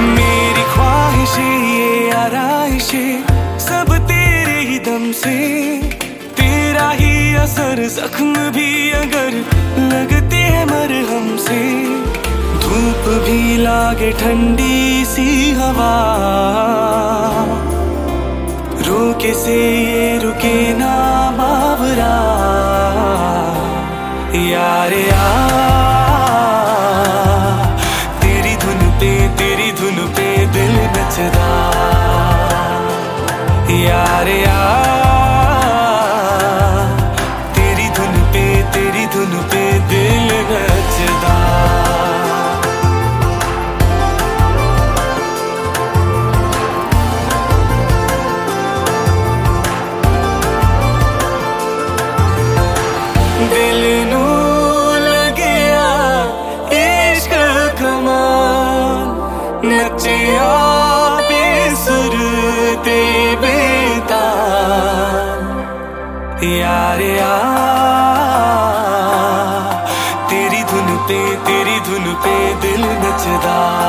मेरी ख्वाहिशें ये आराइशें सब तेरे ही दम से, तेरा ही असर जख्म भी अगर लगते हैं मरहम से, धूप भी लागे ठंडी सी हवा, रोके से ये रुके ना बावरा, यार तेरी धुन पे दिल नचदा, यार तेरी धुन पे दिल नचदा। दिल नू लगया इश्क कमाल, नचिया बेसुर ते बेताल, यार तेरी धुन पे दिल नचदा।